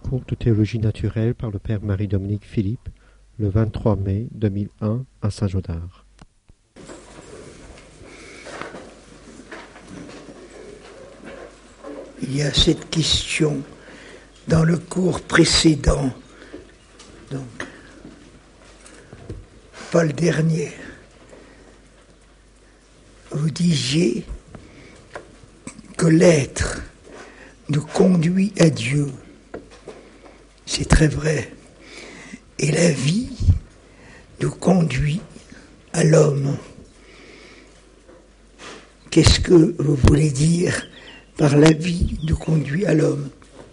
cours de théologie naturelle par le Père Marie-Dominique Philippe, le 23 mai 2001 à Saint-Gaudard. Il y a cette question dans le cours précédent, donc pas le dernier. Vous disiez que l'être nous conduit à Dieu. C'est très vrai. Et la vie nous conduit à l'homme. Qu'est-ce que vous voulez dire par la vie nous conduit à l'homme?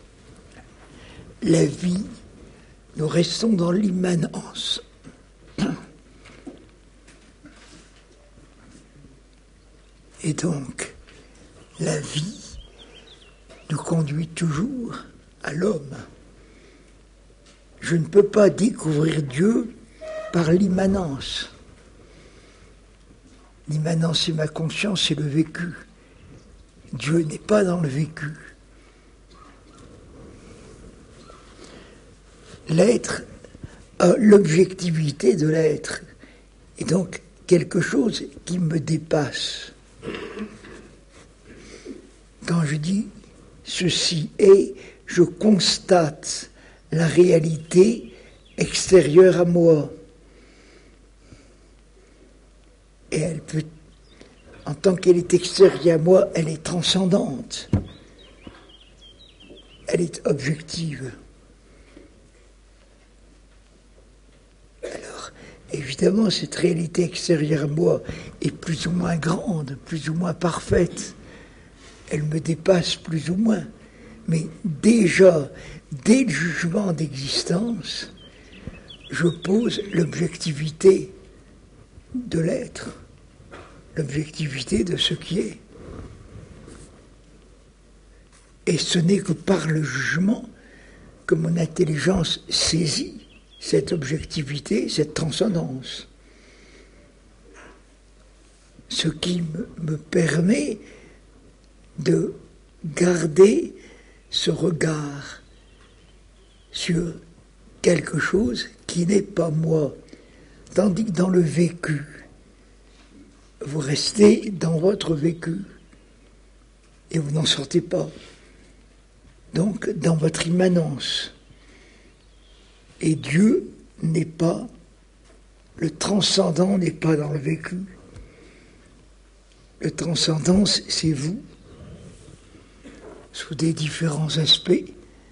La vie, nous restons dans l'immanence. Et donc, la vie nous conduit toujours à l'homme. Je ne peux pas découvrir Dieu par l'immanence. L'immanence, c'est ma conscience, c'est le vécu. Dieu n'est pas dans le vécu. L'être a l'objectivité de l'être, et donc quelque chose qui me dépasse. Quand je dis ceci est, je constate la réalité extérieure à moi. Et elle peut, en tant qu'elle est extérieure à moi, elle est transcendante. Elle est objective. Alors, évidemment, cette réalité extérieure à moi est plus ou moins grande, plus ou moins parfaite. Elle me dépasse plus ou moins. Mais déjà, dès le jugement d'existence, je pose l'objectivité de l'être, l'objectivité de ce qui est. Et ce n'est que par le jugement que mon intelligence saisit cette objectivité, cette transcendance. Ce qui me permet de garder ce regard sur quelque chose qui n'est pas moi. Tandis que dans le vécu, vous restez dans votre vécu et vous n'en sortez pas. Donc, dans votre immanence. Et Dieu n'est pas, le transcendant n'est pas dans le vécu. Le transcendant, c'est vous, sous des différents aspects.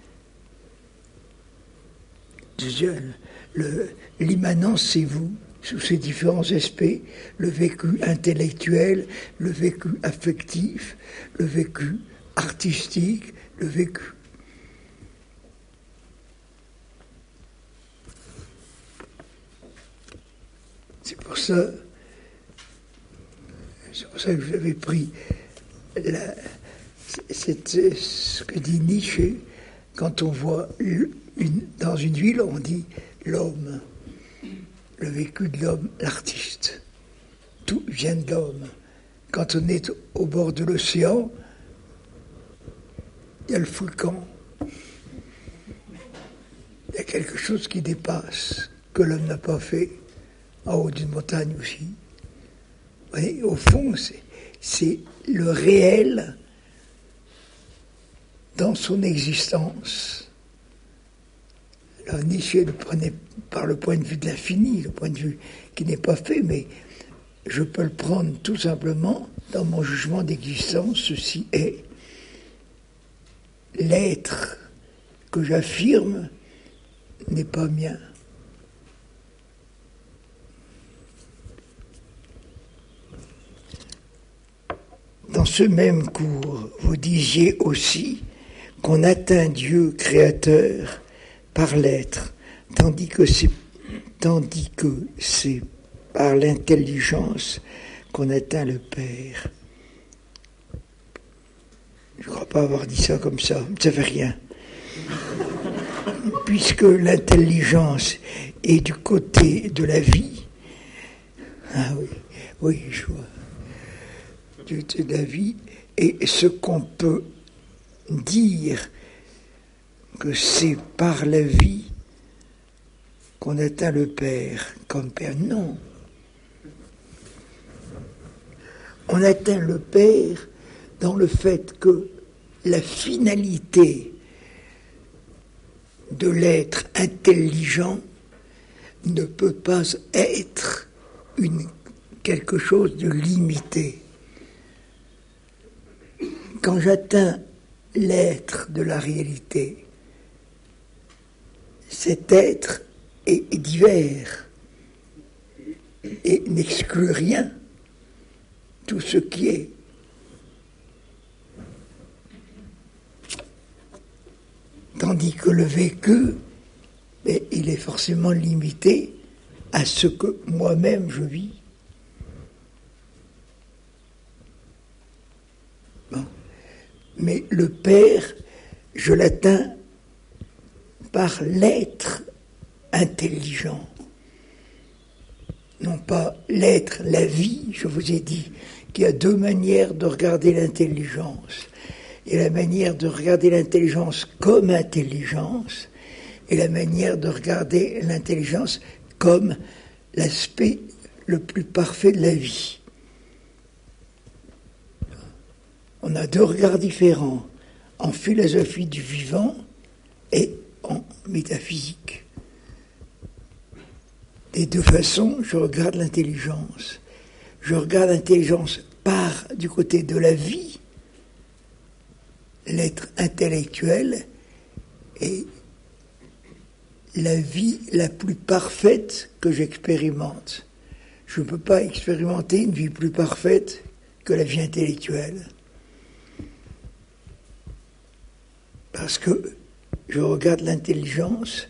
L'immanence, c'est vous, sous ces différents aspects, le vécu intellectuel, le vécu affectif, le vécu artistique, le vécu. C'est pour ça que j'avais pris ce que dit Nietzsche, quand on voit dans une ville, on dit l'homme, le vécu de l'homme, l'artiste. Tout vient de l'homme. Quand on est au bord de l'océan, il y a le volcan. Il y a quelque chose qui dépasse, que l'homme n'a pas fait, en haut d'une montagne aussi. Vous voyez, au fond, c'est le réel dans son existence. Alors Nietzsche le prenait par le point de vue de l'infini, le point de vue qui n'est pas fait, mais je peux le prendre tout simplement dans mon jugement d'existence. Ceci est l'être que j'affirme n'est pas mien. Dans ce même cours, vous disiez aussi qu'on atteint Dieu créateur par l'être, tandis que c'est par l'intelligence qu'on atteint le Père. Je ne crois pas avoir dit ça comme ça, ça ne fait rien. Puisque l'intelligence est du côté de la vie, ah oui, je vois, du côté de la vie, et ce qu'on peut dire que c'est par la vie qu'on atteint le Père comme Père. Non. On atteint le Père dans le fait que la finalité de l'être intelligent ne peut pas être quelque chose de limité. Quand j'atteins l'être de la réalité, cet être est divers et n'exclut rien, tout ce qui est. Tandis que le vécu, il est forcément limité à ce que moi-même je vis. Bon. Mais le Père, je l'atteins par l'être intelligent. Non pas l'être, la vie, je vous ai dit qu'il y a deux manières de regarder l'intelligence. Et la manière de regarder l'intelligence comme intelligence, et la manière de regarder l'intelligence comme l'aspect le plus parfait de la vie. On a deux regards différents, en philosophie du vivant et en métaphysique. Des deux façons, je regarde l'intelligence. Je regarde l'intelligence du côté de la vie, l'être intellectuel, et la vie la plus parfaite que j'expérimente. Je ne peux pas expérimenter une vie plus parfaite que la vie intellectuelle. Parce que je regarde l'intelligence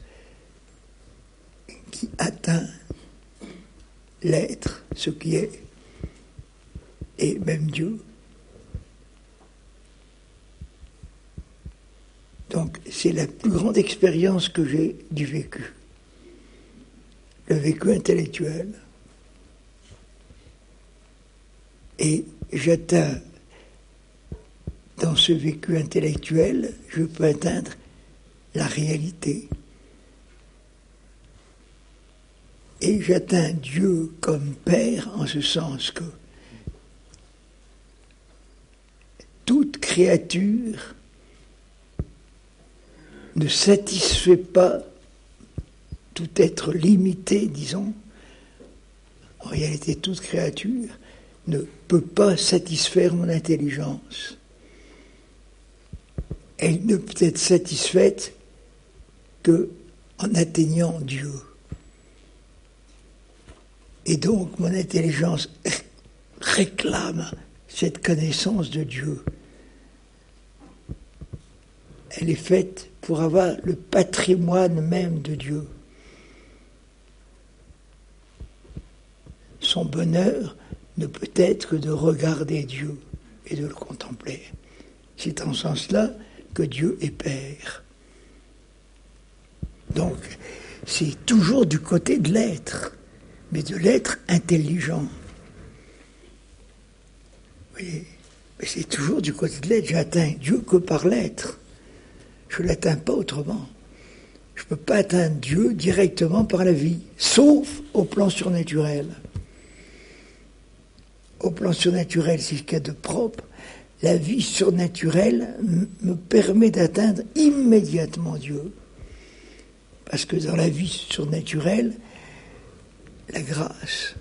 qui atteint l'être, ce qui est, et même Dieu. Donc c'est la plus grande expérience que j'ai du vécu. Le vécu intellectuel. Et j'atteins, dans ce vécu intellectuel, je peux atteindre la réalité. Et j'atteins Dieu comme Père en ce sens que toute créature ne satisfait pas tout être limité, disons. En réalité, toute créature ne peut pas satisfaire mon intelligence. Elle ne peut être satisfaite qu'en atteignant Dieu. Et donc, mon intelligence réclame cette connaissance de Dieu. Elle est faite pour avoir le patrimoine même de Dieu. Son bonheur ne peut être que de regarder Dieu et de le contempler. C'est en ce sens-là que Dieu est Père. Donc, c'est toujours du côté de l'être, mais de l'être intelligent. Vous voyez, mais c'est toujours du côté de l'être. J'atteins Dieu que par l'être. Je ne l'atteins pas autrement. Je ne peux pas atteindre Dieu directement par la vie, sauf au plan surnaturel. Au plan surnaturel, c'est ce qu'il y a de propre. La vie surnaturelle me permet d'atteindre immédiatement Dieu. Parce que dans la vie surnaturelle, la grâce,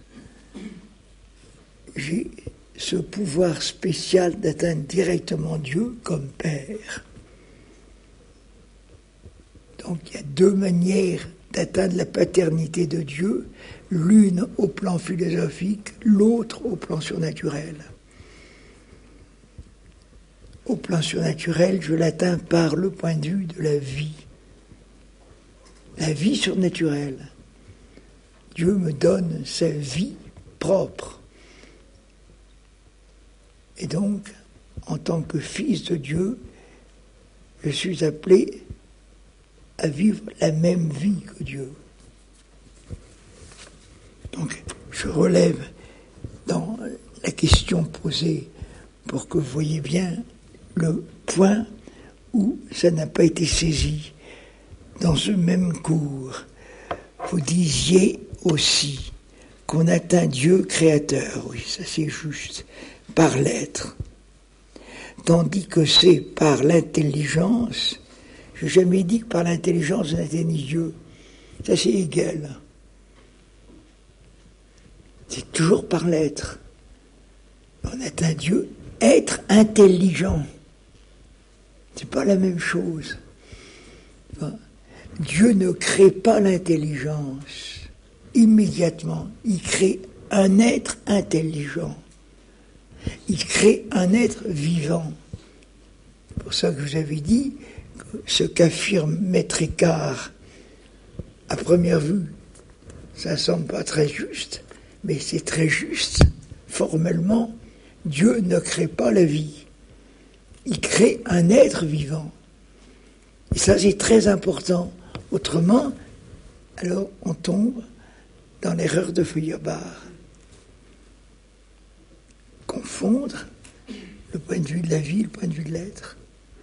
j'ai ce pouvoir spécial d'atteindre directement Dieu comme Père. Donc il y a deux manières d'atteindre la paternité de Dieu, l'une au plan philosophique, l'autre au plan surnaturel. Au plan surnaturel, je l'atteins par le point de vue de la vie. La vie surnaturelle. Dieu me donne sa vie propre. Et donc, en tant que fils de Dieu, je suis appelé à vivre la même vie que Dieu. Donc, je relève dans la question posée pour que vous voyez bien le point où ça n'a pas été saisi. Dans ce même cours, vous disiez aussi qu'on atteint Dieu créateur, oui, ça c'est juste, par l'être. Tandis que c'est par l'intelligence, je n'ai jamais dit que par l'intelligence on atteignait Dieu. Ça c'est égal. C'est toujours par l'être. On atteint Dieu, être intelligent. C'est pas la même chose. Dieu ne crée pas l'intelligence immédiatement. Il crée un être intelligent. Il crée un être vivant. C'est pour ça que je vous avais dit que ce qu'affirme Maître Écart, à première vue, ça ne semble pas très juste, mais c'est très juste. Formellement, Dieu ne crée pas la vie. Il crée un être vivant. Et ça, c'est très important. Autrement, alors on tombe dans l'erreur de Feuerbach. Confondre le point de vue de la vie, le point de vue de l'être.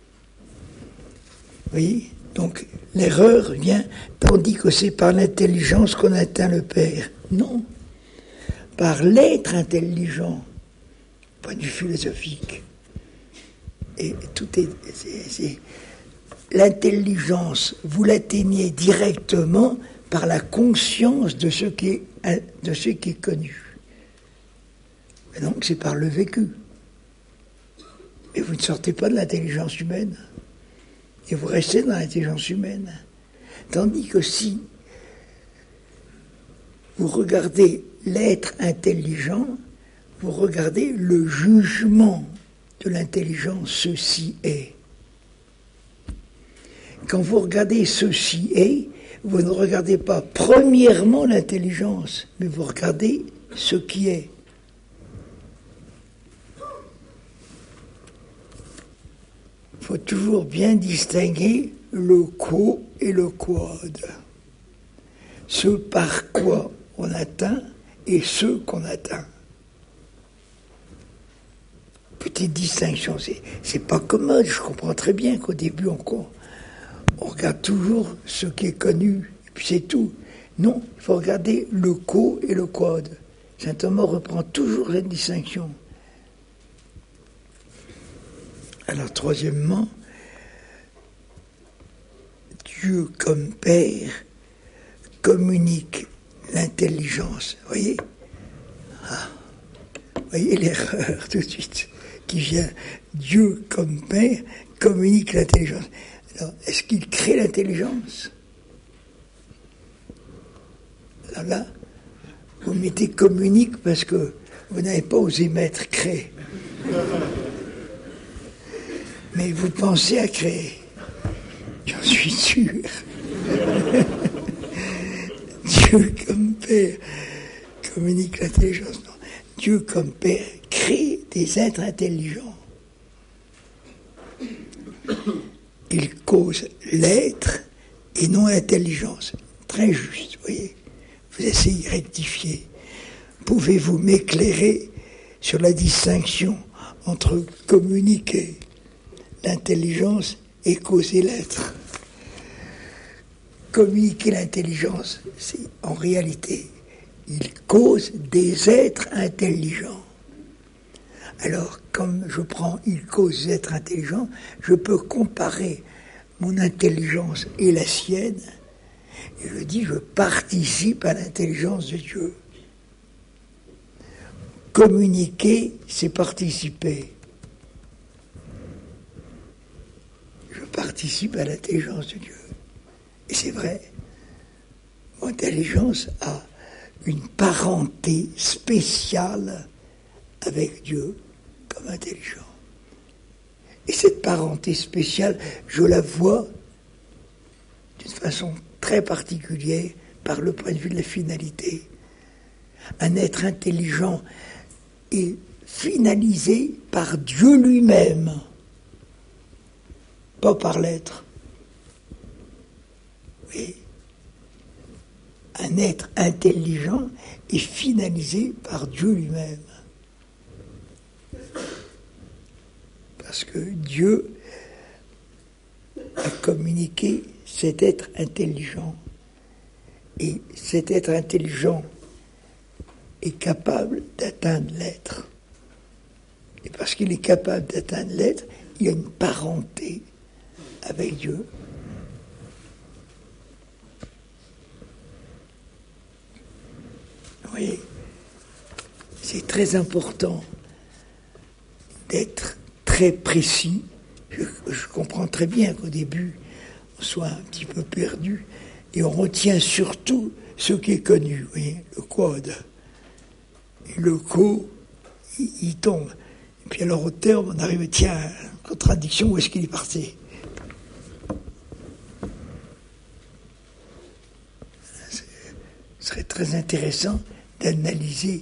Vous voyez ? Donc, l'erreur vient, tandis que c'est par l'intelligence qu'on atteint le Père. Non. Par l'être intelligent, point de vue philosophique. Et tout c'est l'intelligence, vous l'atteignez directement par la conscience de ce qui est connu. Et donc c'est par le vécu. Et vous ne sortez pas de l'intelligence humaine. Et vous restez dans l'intelligence humaine. Tandis que si vous regardez l'être intelligent, vous regardez le jugement de l'intelligence, ceci est. Quand vous regardez ceci est, vous ne regardez pas premièrement l'intelligence, mais vous regardez ce qui est. Il faut toujours bien distinguer le quo et le quod. Ce par quoi on atteint et ce qu'on atteint. Petite distinction, c'est pas commode, je comprends très bien qu'au début on regarde toujours ce qui est connu, et puis c'est tout. Non, il faut regarder le quo et le quod. Saint Thomas reprend toujours cette distinction. Alors, troisièmement, Dieu comme Père communique l'intelligence. Vous voyez ? Vous voyez l'erreur tout de suite qui vient. Dieu comme Père communique l'intelligence. Alors, est-ce qu'il crée l'intelligence ? Alors là, vous mettez communique parce que vous n'avez pas osé mettre créer. Mais vous pensez à créer. J'en suis sûr. Dieu comme Père communique l'intelligence. Non. Dieu comme Père crée des êtres intelligents. Il cause l'être et non l'intelligence. Très juste, vous voyez. Vous essayez de rectifier. Pouvez-vous m'éclairer sur la distinction entre communiquer l'intelligence et causer l'être? Communiquer l'intelligence, c'est en réalité, il cause des êtres intelligents. Alors, comme je prends il cause des êtres intelligents, je peux comparer mon intelligence et la sienne, et je dis, je participe à l'intelligence de Dieu. Communiquer, c'est participer. Je participe à l'intelligence de Dieu. Et c'est vrai, mon intelligence a une parenté spéciale avec Dieu comme intelligent. Et cette parenté spéciale, je la vois d'une façon très particulière par le point de vue de la finalité. Un être intelligent est finalisé par Dieu lui-même, pas par l'être. Oui. Un être intelligent est finalisé par Dieu lui-même. Parce que Dieu communiquer cet être intelligent. Et cet être intelligent est capable d'atteindre l'être. Et parce qu'il est capable d'atteindre l'être, il y a une parenté avec Dieu. Vous voyez, c'est très important d'être très précis. Je comprends très bien qu'au début, on soit un petit peu perdu et on retient surtout ce qui est connu, vous voyez, le quod. Et le co, il tombe. Et puis alors au terme, on arrive, tiens, contradiction, où est-ce qu'il est parti? Ce serait très intéressant d'analyser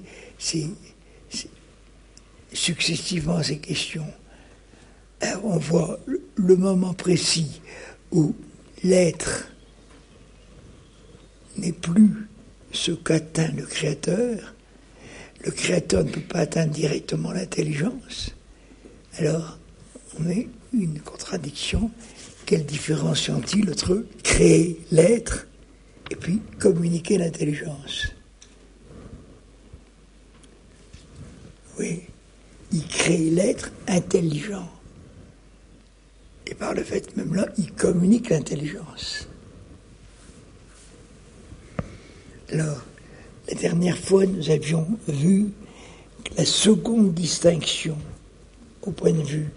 successivement ces questions. Alors on voit le moment précis où l'être n'est plus ce qu'atteint le Créateur. Le Créateur ne peut pas atteindre directement l'intelligence. Alors, on met une contradiction. Quelle différence y a-t-il entre créer l'être et puis communiquer l'intelligence? Oui, il crée l'être intelligent. Et par le fait même là, il communique l'intelligence. Alors, la dernière fois, nous avions vu que la seconde distinction, au point de vue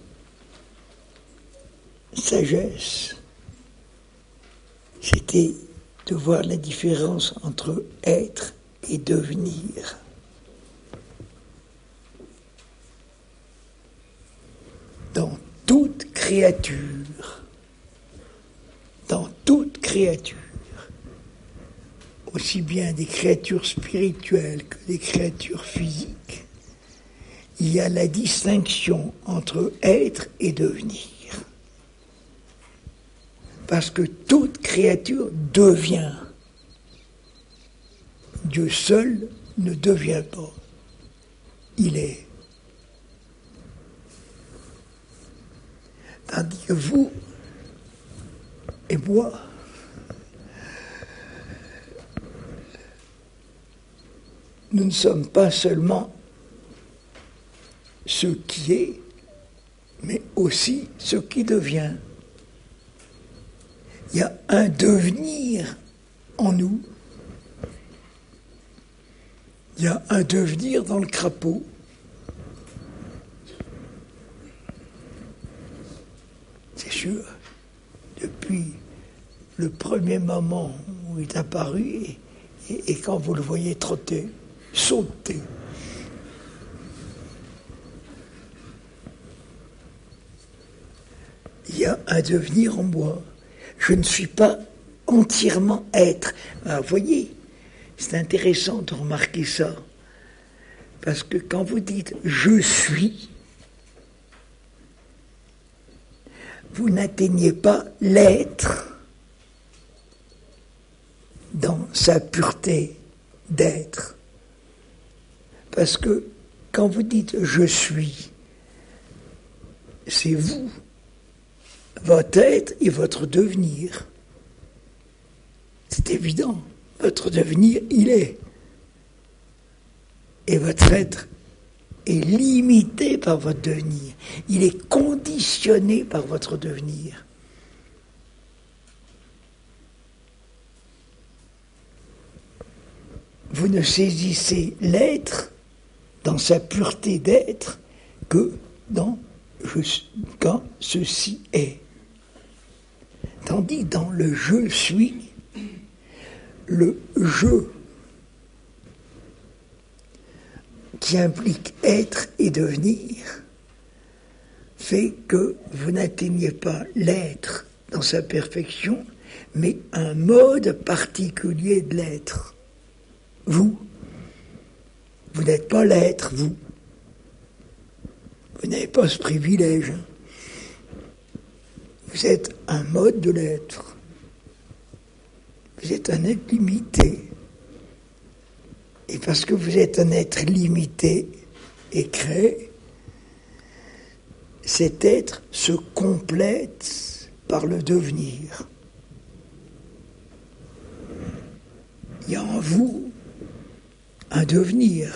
sagesse, c'était de voir la différence entre être et devenir. Dans toute créature, aussi bien des créatures spirituelles que des créatures physiques, il y a la distinction entre être et devenir. Parce que toute créature devient. Dieu seul ne devient pas. Il est. Tandis que vous et moi, nous ne sommes pas seulement ce qui est, mais aussi ce qui devient. Il y a un devenir en nous. Il y a un devenir dans le crapaud. C'est sûr, depuis le premier moment où il est apparu, et quand vous le voyez trotter, sauter, il y a un devenir en moi. Je ne suis pas entièrement être. Alors, vous voyez, c'est intéressant de remarquer ça. Parce que quand vous dites « je suis », vous n'atteignez pas l'être dans sa pureté d'être. Parce que quand vous dites « je suis », c'est vous, votre être et votre devenir. C'est évident, votre devenir, il est. Et votre être est limité par votre devenir. Il est conditionné par votre devenir. Vous ne saisissez l'être dans sa pureté d'être que quand ceci est. Tandis dans le je suis, le je qui implique être et devenir fait que vous n'atteignez pas l'être dans sa perfection, mais un mode particulier de l'être. Vous n'êtes pas l'être, vous. Vous n'avez pas ce privilège. Vous êtes un mode de l'être. Vous êtes un être limité. Et parce que vous êtes un être limité et créé, cet être se complète par le devenir. Il y a en vous un devenir.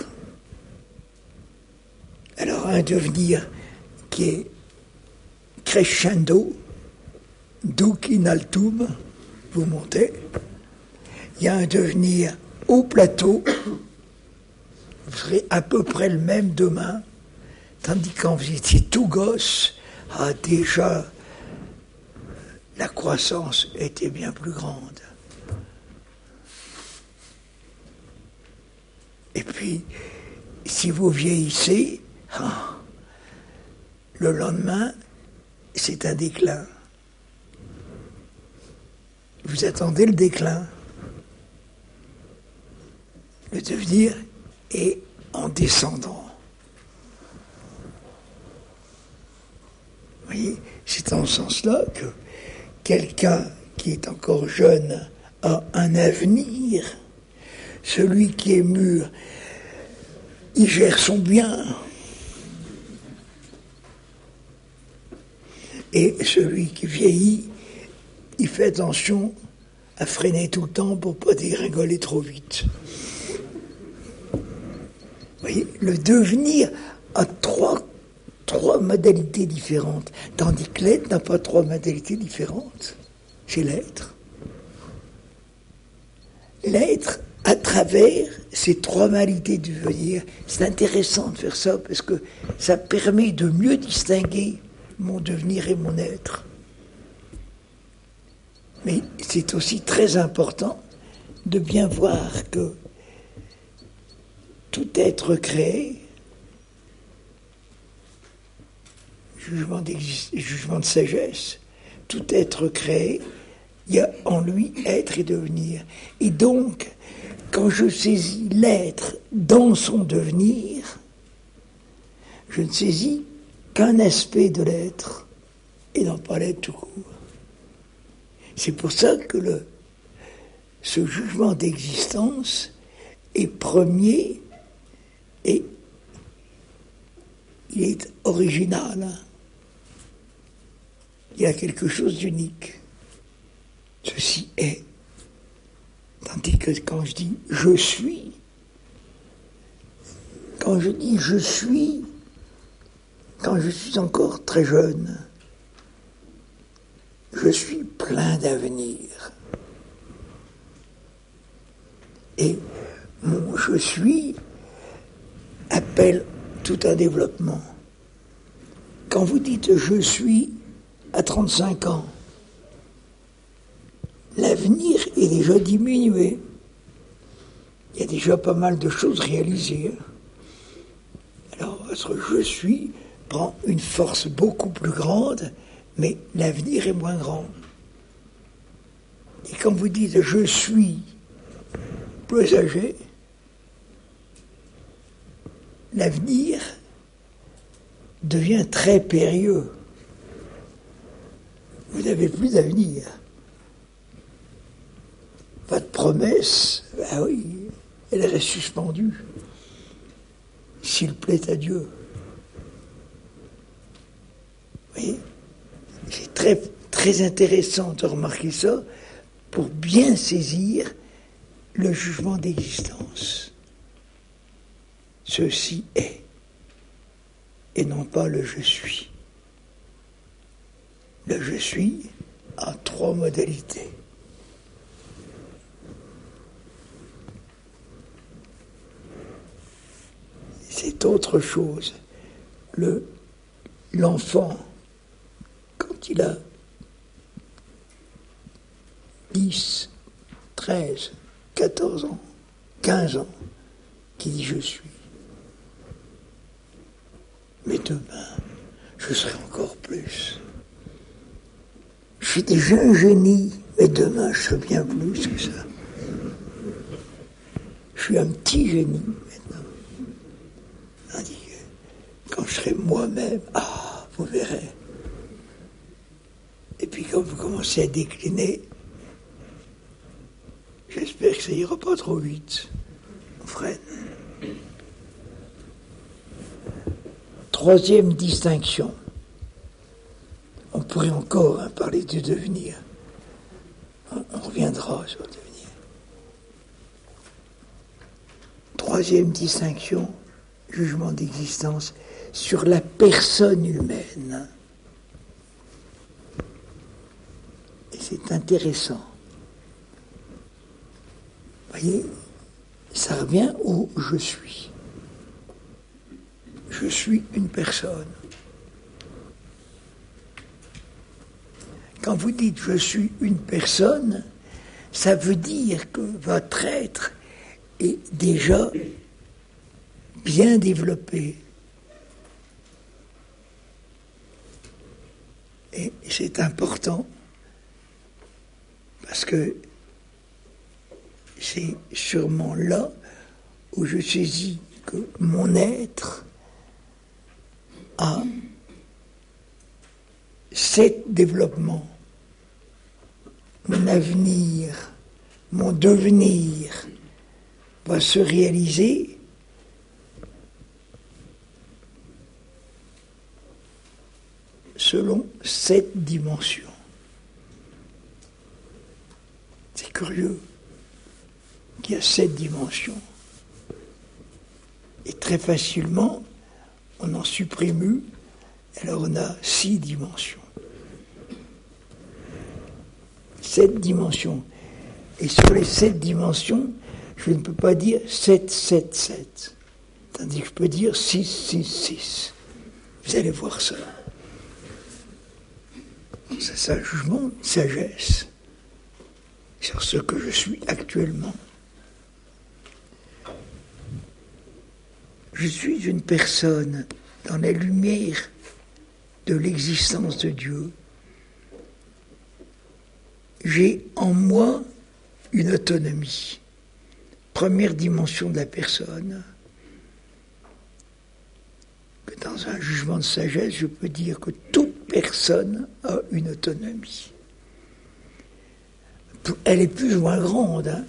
Alors un devenir qui est crescendo, duc in altum, vous montez. Il y a un devenir au plateau, vous serez à peu près le même demain, tandis que quand vous étiez tout gosse, déjà la croissance était bien plus grande. Et puis, si vous vieillissez, le lendemain, c'est un déclin. Vous attendez le déclin. Le devenir est en descendant. Vous voyez, c'est en ce sens-là que quelqu'un qui est encore jeune a un avenir. Celui qui est mûr, il gère son bien. Et celui qui vieillit, il fait attention à freiner tout le temps pour ne pas dégringoler trop vite. Vous voyez, le devenir a trois modalités différentes, tandis que l'être n'a pas trois modalités différentes. C'est l'être. L'être, à travers ces trois modalités du devenir, c'est intéressant de faire ça parce que ça permet de mieux distinguer mon devenir et mon être. Mais c'est aussi très important de bien voir que tout être créé, jugement de sagesse, tout être créé, il y a en lui être et devenir. Et donc, quand je saisis l'être dans son devenir, je ne saisis qu'un aspect de l'être et non pas l'être tout court. C'est pour ça que ce jugement d'existence est premier et il est original. Il y a quelque chose d'unique. Ceci est. Tandis que quand je dis je suis, quand je dis je suis, quand je suis encore très jeune, je suis plein d'avenir. Et mon je suis appelle tout un développement. Quand vous dites je suis à 35 ans, l'avenir est déjà diminué. Il y a déjà pas mal de choses réalisées. Alors, votre je suis prend une force beaucoup plus grande, mais l'avenir est moins grand. Et quand vous dites je suis plus âgé, l'avenir devient très périlleux. Vous n'avez plus d'avenir. Votre promesse, ben oui, elle reste suspendue. S'il plaît à Dieu. Vous voyez, c'est très, très intéressant de remarquer ça pour bien saisir le jugement d'existence. Ceci est, et non pas le je suis. Le je suis a trois modalités. C'est autre chose. L'enfant, quand il a 10, 13, 14 ans, 15 ans, qui dit je suis. Mais demain, je serai encore plus. Je suis déjà un génie, mais demain, je serai bien plus que ça. Je suis un petit génie maintenant. Tandis que quand je serai moi-même, vous verrez. Et puis quand vous commencez à décliner, j'espère que ça ira pas trop vite. On freine. Troisième distinction. On pourrait encore parler du devenir. On reviendra sur le devenir. Troisième distinction, jugement d'existence, sur la personne humaine. Et c'est intéressant. Vous voyez, ça revient au « je suis ». Je suis une personne. Quand vous dites « je suis une personne », ça veut dire que votre être est déjà bien développé. Et c'est important parce que c'est sûrement là où je saisis que mon être a cet développement, mon avenir, mon devenir va se réaliser selon cette dimension. C'est curieux qu'il y a cette dimension. Et très facilement, on en supprime une, alors on a 6 dimensions. 7 dimensions. Et sur les 7 dimensions, je ne peux pas dire 7, 7, 7. Tandis que je peux dire 6, 6, 6. Vous allez voir ça. C'est ça, jugement, sagesse sur ce que je suis actuellement. Je suis une personne dans la lumière de l'existence de Dieu. J'ai en moi une autonomie. Première dimension de la personne. Que dans un jugement de sagesse, je peux dire que toute personne a une autonomie. Elle est plus ou moins grande, hein,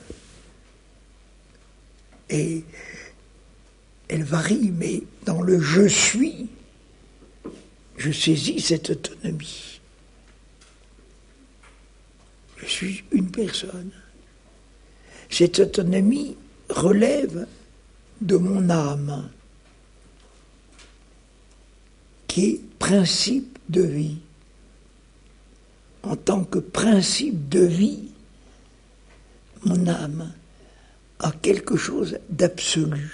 et elle varie, mais dans le « je suis », je saisis cette autonomie. Je suis une personne. Cette autonomie relève de mon âme, qui est principe de vie. En tant que principe de vie, mon âme a quelque chose d'absolu.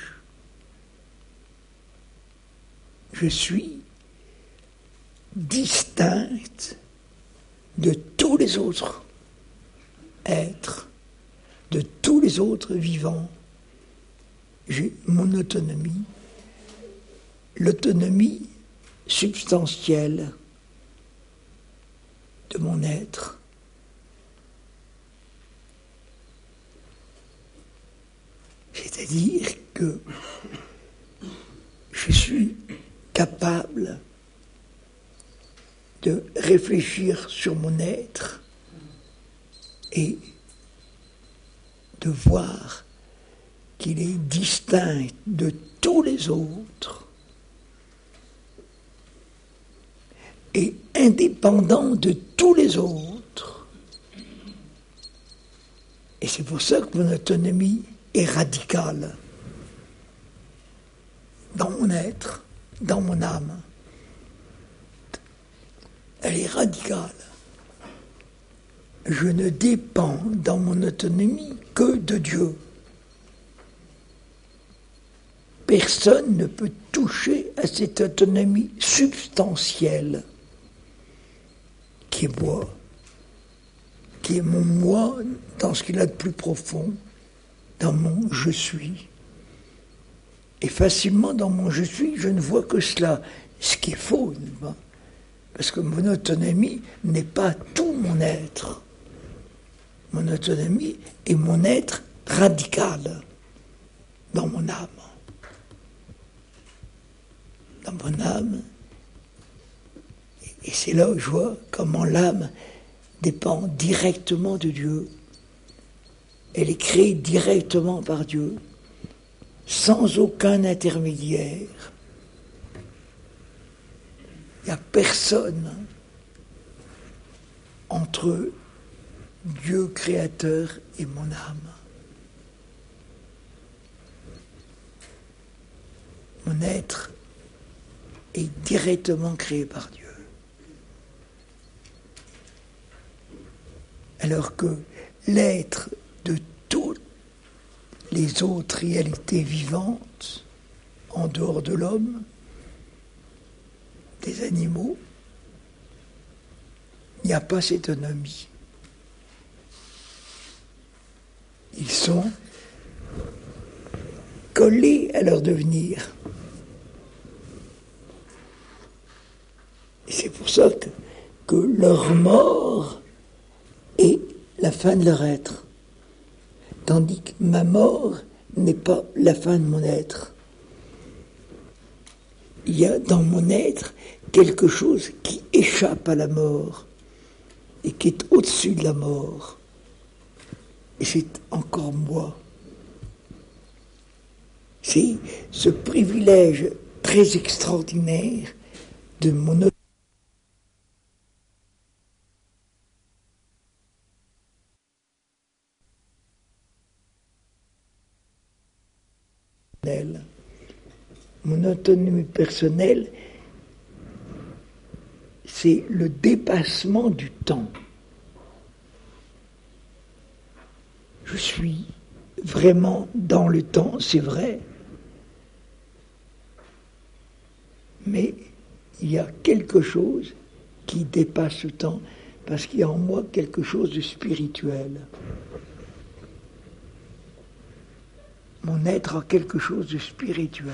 Je suis distincte de tous les autres êtres, de tous les autres vivants. J'ai mon autonomie, l'autonomie substantielle de mon être. C'est-à-dire que je suis capable de réfléchir sur mon être et de voir qu'il est distinct de tous les autres et indépendant de tous les autres. Et c'est pour ça que mon autonomie est radicale dans mon être, dans mon âme. Elle est radicale. Je ne dépends dans mon autonomie que de Dieu. Personne ne peut toucher à cette autonomie substantielle qui est moi, qui est mon moi dans ce qu'il a de plus profond, dans mon je suis. Et facilement dans mon je suis, je ne vois que cela, ce qui est faux, parce que mon autonomie n'est pas tout mon être. Mon autonomie est mon être radical dans mon âme. Dans mon âme, et c'est là où je vois comment l'âme dépend directement de Dieu. Elle est créée directement par Dieu, sans aucun intermédiaire. Il n'y a personne entre Dieu créateur et mon âme. Mon être est directement créé par Dieu. Alors que l'être de toutes les autres réalités vivantes, en dehors de l'homme, des animaux, il n'y a pas cette autonomie. Ils sont collés à leur devenir. Et c'est pour ça que leur mort est la fin de leur être. Tandis que ma mort n'est pas la fin de mon être. Il y a dans mon être quelque chose qui échappe à la mort et qui est au-dessus de la mort. Et c'est encore moi. C'est ce privilège très extraordinaire de mon autonomie personnelle, c'est le dépassement du temps. Je suis vraiment dans le temps, c'est vrai, mais il y a quelque chose qui dépasse le temps, parce qu'il y a en moi quelque chose de spirituel. Mon être a quelque chose de spirituel.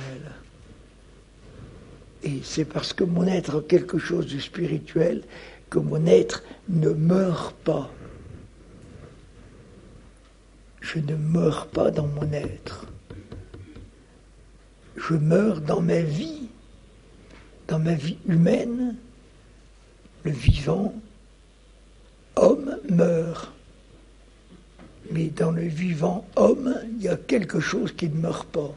Et c'est parce que mon être a quelque chose de spirituel que mon être ne meurt pas. Je ne meurs pas dans mon être. Je meurs dans ma vie humaine. Le vivant, homme, meurt. Mais dans le vivant homme, il y a quelque chose qui ne meurt pas.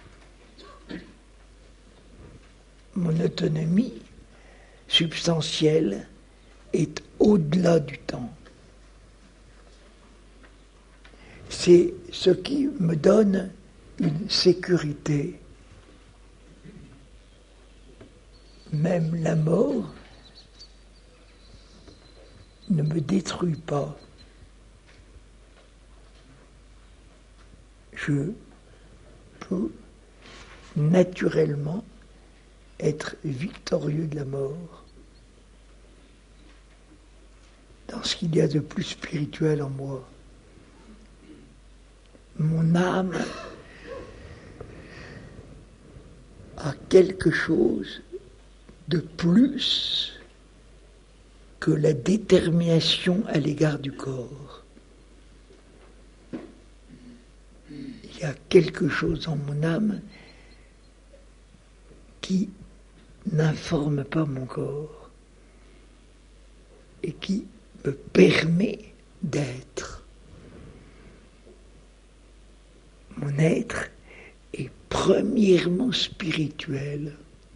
Mon autonomie substantielle est au-delà du temps. C'est ce qui me donne une sécurité. Même la mort ne me détruit pas. Je peux naturellement être victorieux de la mort dans ce qu'il y a de plus spirituel en moi. Mon âme a quelque chose de plus que la détermination à l'égard du corps. Il y a quelque chose en mon âme qui n'informe pas mon corps et qui me permet d'être. Mon être est premièrement spirituel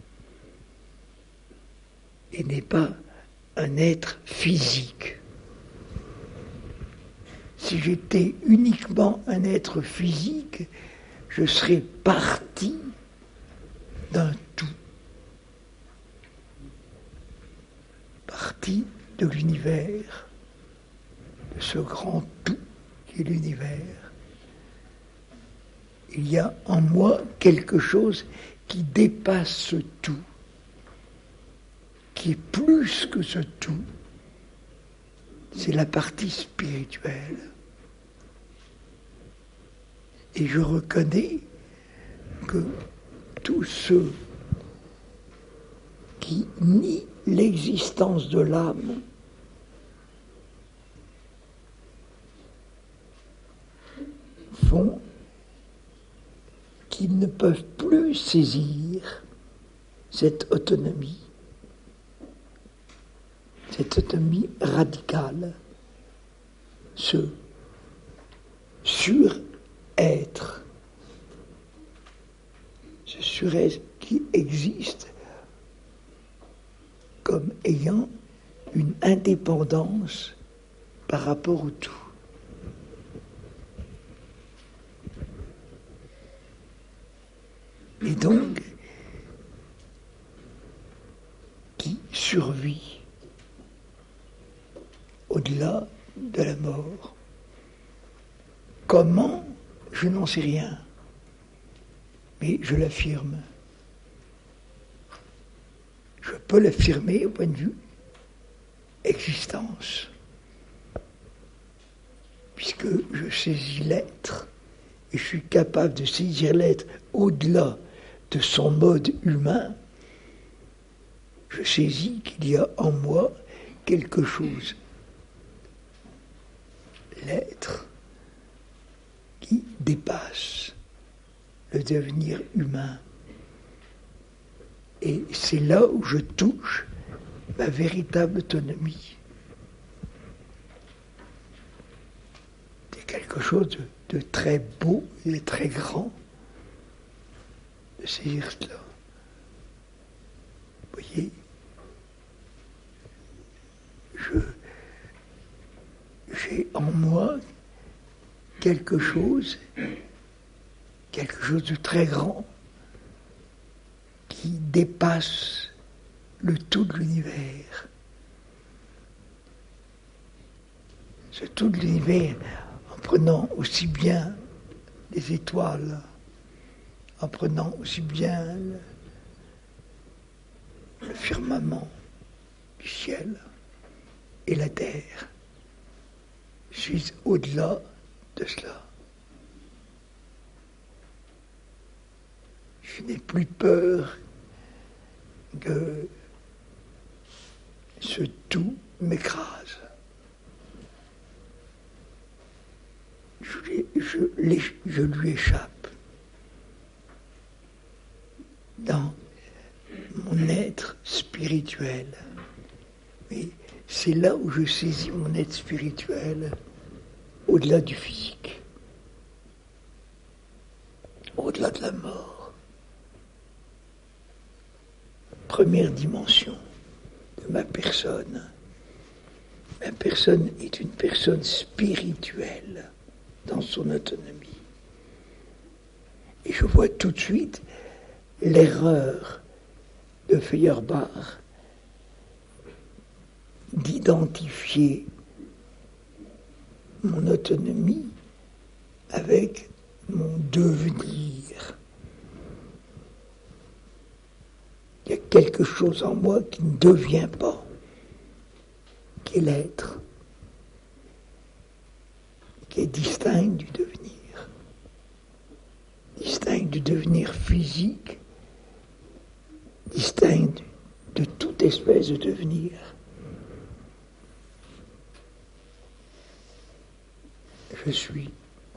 et n'est pas un être physique. Si j'étais uniquement un être physique, je serais parti d'un tout. Parti de l'univers, de ce grand tout qui est l'univers. Il y a en moi quelque chose qui dépasse ce tout, qui est plus que ce tout. C'est la partie spirituelle. Et je reconnais que tous ceux qui nient l'existence de l'âme font qu'ils ne peuvent plus saisir cette autonomie radicale, ce sur-être, ce sur-être qui existe comme ayant une indépendance par rapport au tout. Et donc, qui survit au-delà de la mort. Comment? Je n'en sais rien, mais je l'affirme. Je peux l'affirmer au point de vue existence, puisque je saisis l'être, et je suis capable de saisir l'être au-delà de son mode humain. Je saisis qu'il y a en moi quelque chose, l'être, qui dépasse le devenir humain. Et c'est là où je touche ma véritable autonomie. C'est quelque chose de très beau et de très grand de saisir cela. Vous voyez, j'ai en moi quelque chose de très grand qui dépasse le tout de l'univers. Ce tout de l'univers, en prenant aussi bien les étoiles, en prenant aussi bien le firmament du ciel et la terre. Je suis au-delà de cela. Je n'ai plus peur que ce tout m'écrase. Je lui échappe dans mon être spirituel. Mais c'est là où je saisis mon être spirituel, au-delà du physique, au-delà de la mort. Première dimension de ma personne. Ma personne est une personne spirituelle dans son autonomie. Et je vois tout de suite l'erreur de Feuerbach d'identifier mon autonomie avec mon devenir. Il y a quelque chose en moi qui ne devient pas, qui est l'être, qui est distinct du devenir physique, distinct de toute espèce de devenir. Je suis.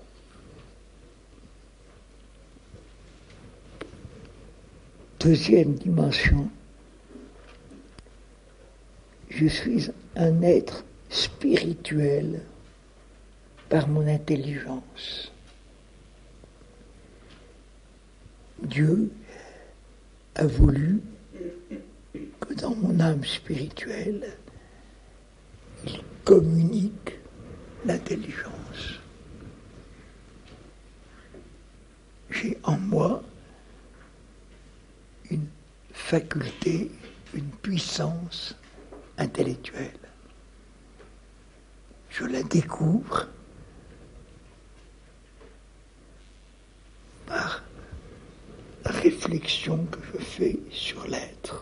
Deuxième dimension, je suis un être spirituel par mon intelligence. Dieu a voulu que dans mon âme spirituelle, il communique l'intelligence. J'ai en moi une faculté, une puissance intellectuelle. Je la découvre par la réflexion que je fais sur l'être.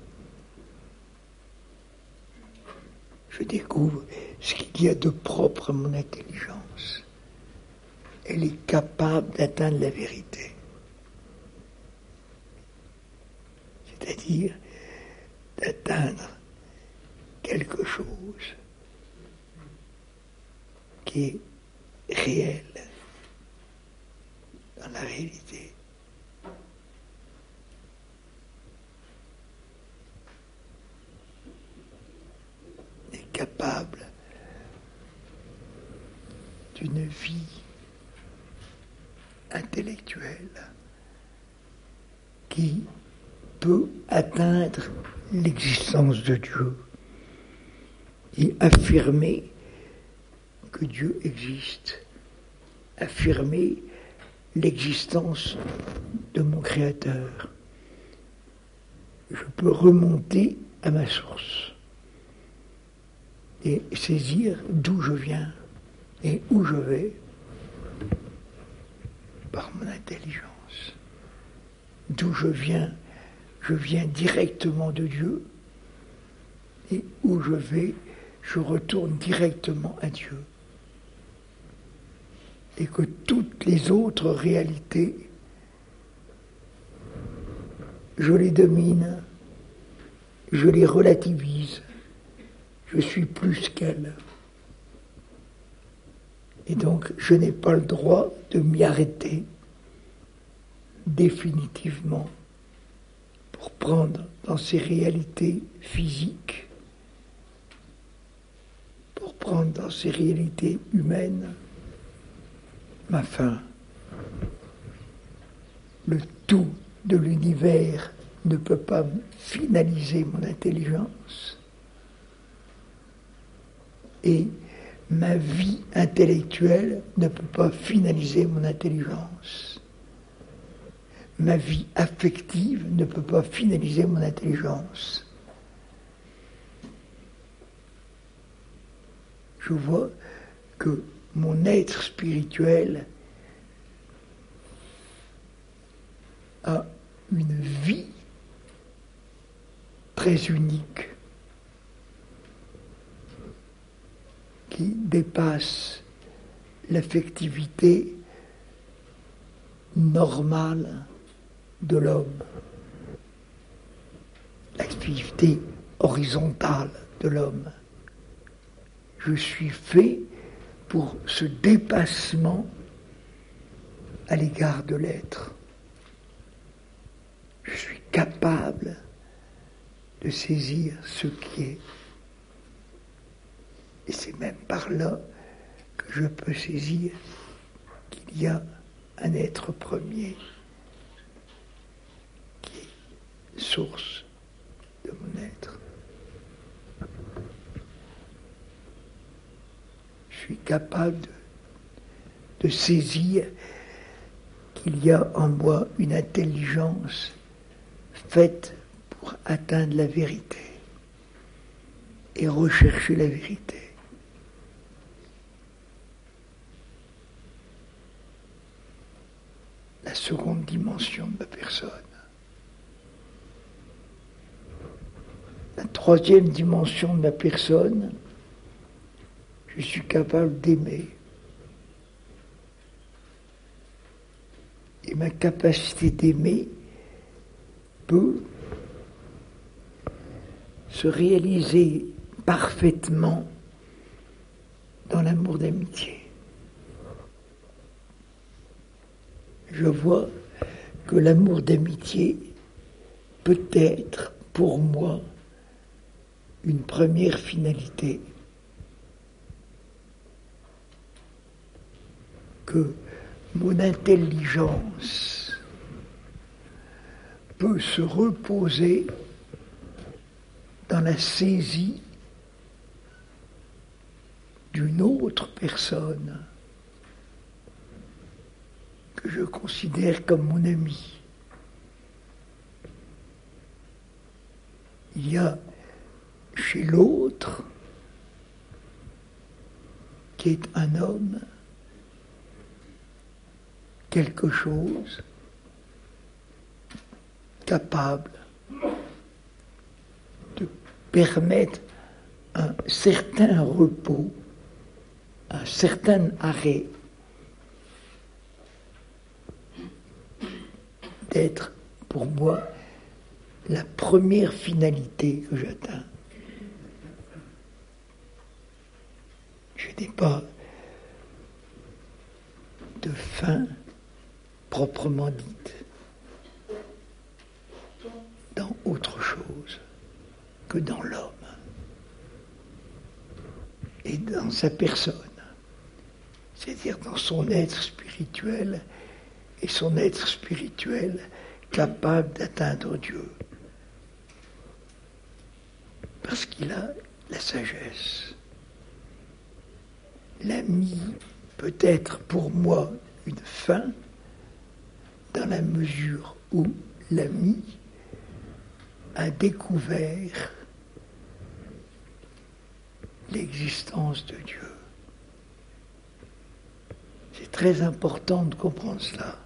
Je découvre ce qu'il y a de propre à mon intelligence. Elle est capable d'atteindre la vérité. C'est-à-dire d'atteindre quelque chose qui est réel dans la réalité. Est capable d'une vie intellectuelle qui peut atteindre l'existence de Dieu et affirmer que Dieu existe, affirmer l'existence de mon Créateur. Je peux remonter à ma source et saisir d'où je viens et où je vais par mon intelligence. D'où je viens directement de Dieu, et où je vais, je retourne directement à Dieu. Et que toutes les autres réalités, je les domine, je les relativise, je suis plus qu'elles. Et donc, je n'ai pas le droit de m'y arrêter définitivement pour prendre dans ces réalités physiques, pour prendre dans ces réalités humaines ma fin. Le tout de l'univers ne peut pas finaliser mon intelligence. Et ma vie intellectuelle ne peut pas finaliser mon intelligence. Ma vie affective ne peut pas finaliser mon intelligence. Je vois que mon être spirituel a une vie très unique qui dépasse l'affectivité normale de l'homme, l'activité horizontale de l'homme. Je suis fait pour ce dépassement à l'égard de l'être. Je suis capable de saisir ce qui est. Et c'est même par là que je peux saisir qu'il y a un être premier qui est source de mon être. Je suis capable de saisir qu'il y a en moi une intelligence faite pour atteindre la vérité et rechercher la vérité. La seconde dimension de ma personne. La troisième dimension de ma personne, je suis capable d'aimer. Et ma capacité d'aimer peut se réaliser parfaitement dans l'amour d'amitié. Je vois que l'amour d'amitié peut être pour moi une première finalité, que mon intelligence peut se reposer dans la saisie d'une autre personne que je considère comme mon ami. Il y a chez l'autre, qui est un homme, quelque chose capable de permettre un certain repos, un certain arrêt, d'être pour moi la première finalité que j'atteins. Je n'ai pas de fin proprement dite dans autre chose que dans l'homme et dans sa personne, c'est-à-dire dans son être spirituel et son être spirituel capable d'atteindre Dieu parce qu'il a la sagesse. l'ami peut être pour moi une fin, dans la mesure où l'ami a découvert l'existence de Dieu. C'est très important de comprendre cela.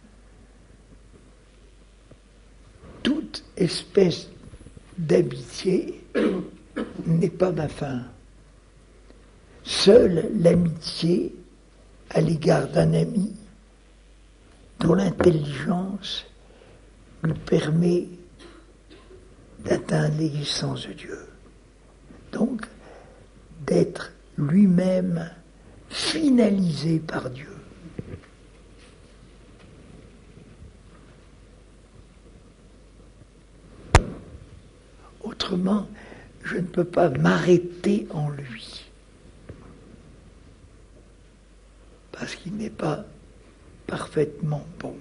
Toute espèce d'amitié n'est pas ma fin. Seule l'amitié à l'égard d'un ami dont l'intelligence lui permet d'atteindre l'existence de Dieu. Donc, d'être lui-même finalisé par Dieu. Autrement, je ne peux pas m'arrêter en lui. Parce qu'il n'est pas parfaitement bon.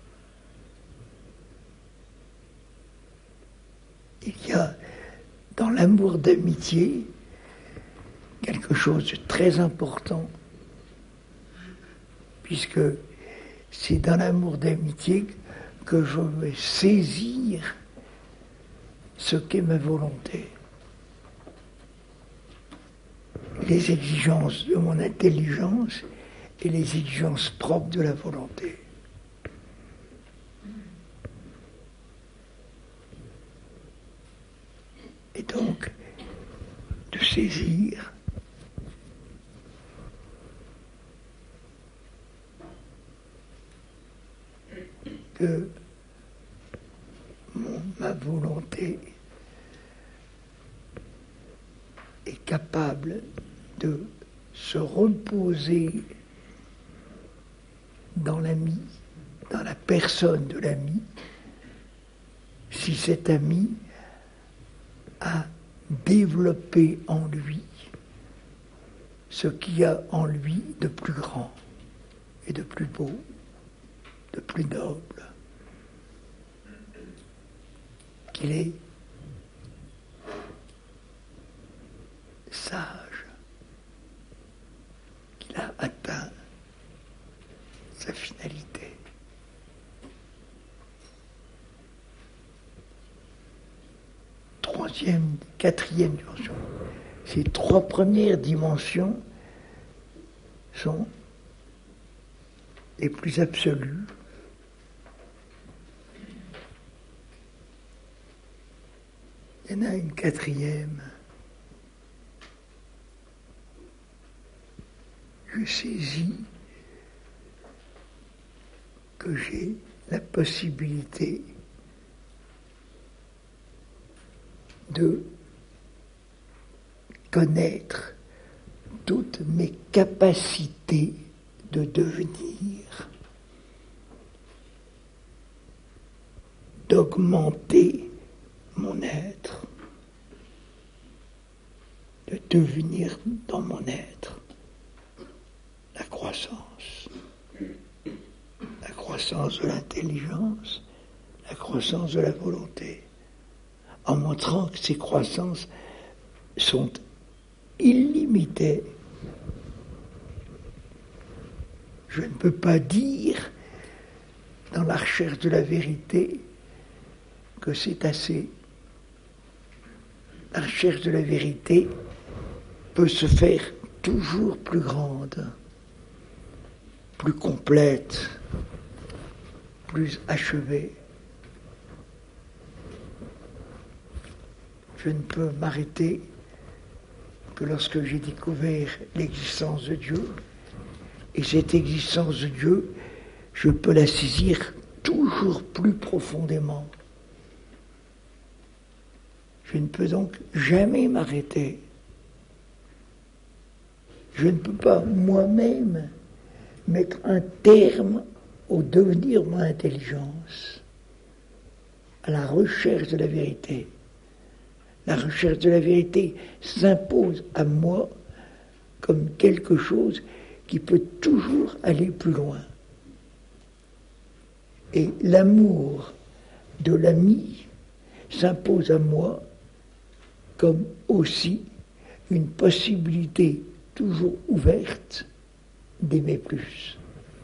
Il y a dans l'amour d'amitié quelque chose de très important, puisque c'est dans l'amour d'amitié que je vais saisir ce qu'est ma volonté. Les exigences de mon intelligence et les exigences propres de la volonté. Et donc, de saisir que ma volonté est capable de se reposer dans l'ami, dans la personne de l'ami, si cet ami a développé en lui ce qu'il y a en lui de plus grand et de plus beau, de plus noble, qu'il est sage, qu'il a atteint sa finalité. Troisième, quatrième dimension. Ces trois premières dimensions sont les plus absolues. Il y en a une quatrième. Je saisis que j'ai la possibilité de connaître toutes mes capacités de devenir, d'augmenter mon être, de devenir dans mon être la croissance de l'intelligence, la croissance de la volonté, en montrant que ces croissances sont illimitées. Je ne peux pas dire, dans la recherche de la vérité, que c'est assez. La recherche de la vérité peut se faire toujours plus grande, plus complète, plus achevée. Je ne peux m'arrêter que lorsque j'ai découvert l'existence de Dieu. Et cette existence de Dieu, je peux la saisir toujours plus profondément. Je ne peux donc jamais m'arrêter. Je ne peux pas moi-même mettre un terme au devenir de mon intelligence, à la recherche de la vérité. La recherche de la vérité s'impose à moi comme quelque chose qui peut toujours aller plus loin. Et l'amour de l'ami s'impose à moi comme aussi une possibilité toujours ouverte d'aimer plus.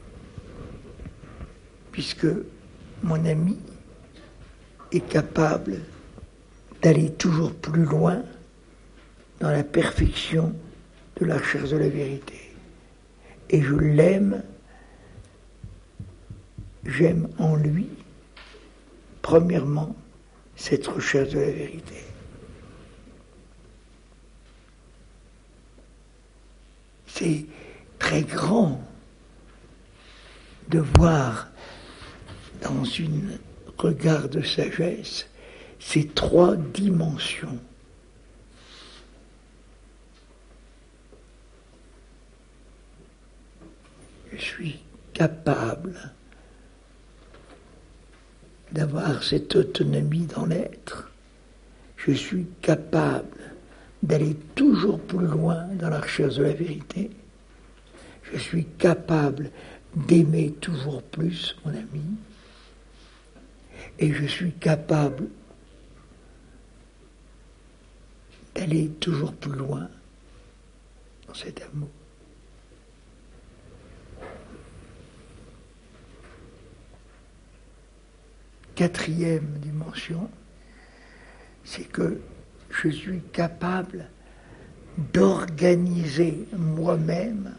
Puisque mon ami est capable d'aller toujours plus loin dans la perfection de la recherche de la vérité. Et je l'aime, j'aime en lui, premièrement, cette recherche de la vérité. C'est très grand de voir dans un regard de sagesse ces trois dimensions. Je suis capable d'avoir cette autonomie dans l'être. Je suis capable d'aller toujours plus loin dans la recherche de la vérité. Je suis capable d'aimer toujours plus mon ami. Et je suis capable d'aller toujours plus loin dans cet amour. Quatrième dimension, c'est que je suis capable d'organiser moi-même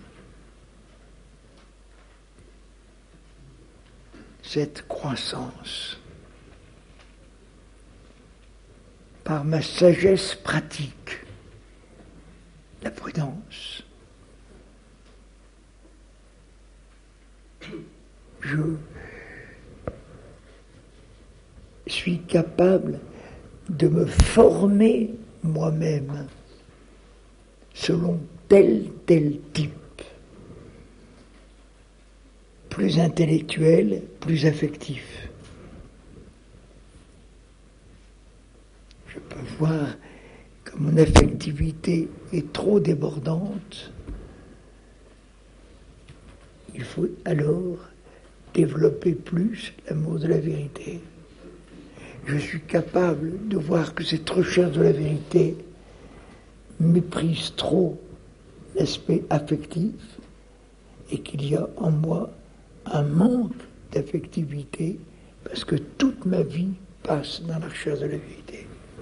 cette croissance par ma sagesse pratique, la prudence. Je suis capable de me former moi-même selon tel type, plus intellectuel, plus affectif. Je peux voir que mon affectivité est trop débordante. Il faut alors développer plus l'amour de la vérité. Je suis capable de voir que cette recherche de la vérité méprise trop l'aspect affectif et qu'il y a en moi un manque d'affectivité parce que toute ma vie passe dans la recherche de la vérité.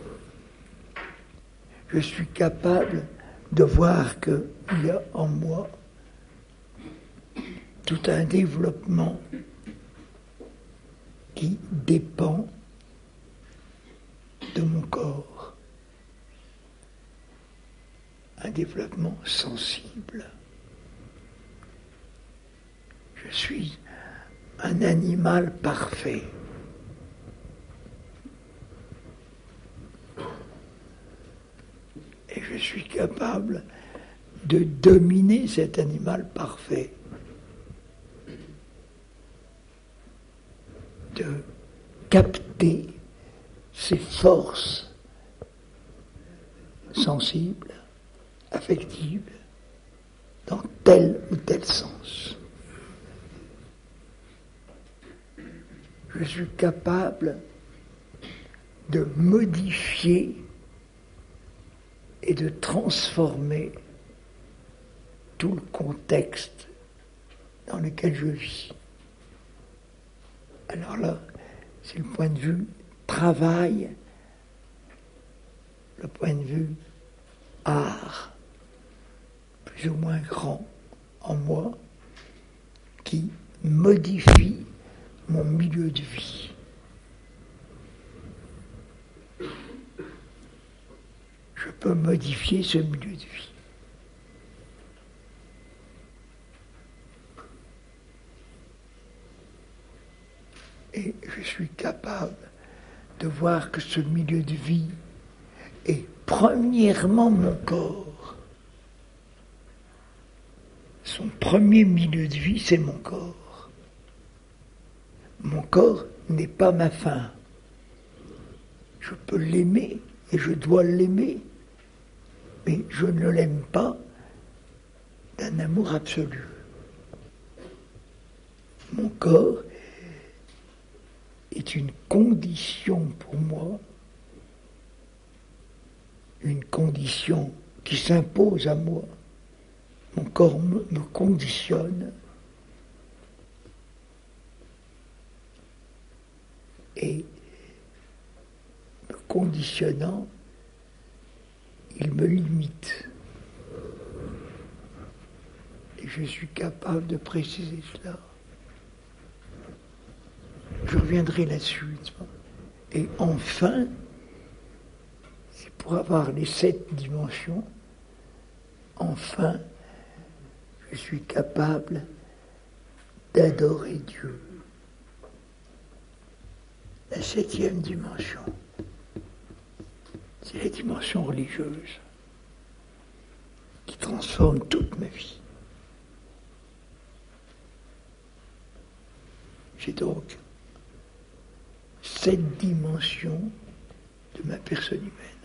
Je suis capable de voir qu'il y a en moi tout un développement qui dépend de mon corps, un développement sensible. Je suis un animal parfait. Et je suis capable de dominer cet animal parfait, de capter ses forces sensibles, affectives, dans tel ou tel sens. Je suis capable de modifier et de transformer tout le contexte dans lequel je vis. Alors là, c'est le point de vue travail, le point de vue art, plus ou moins grand en moi, qui modifie mon milieu de vie. Je peux modifier ce milieu de vie. Et je suis capable de voir que ce milieu de vie est premièrement mon corps. Son premier milieu de vie, c'est mon corps. Mon corps n'est pas ma fin. Je peux l'aimer et je dois l'aimer, mais je ne l'aime pas d'un amour absolu. Mon corps est une condition pour moi, une condition qui s'impose à moi Mon corps me conditionne. Et me conditionnant, il me limite. Et je suis capable de préciser cela. Je reviendrai là-dessus. Et enfin, c'est pour avoir les 7 dimensions, enfin, je suis capable d'adorer Dieu. La 7e dimension, c'est la dimension religieuse qui transforme toute ma vie. J'ai donc 7 dimensions de ma personne humaine.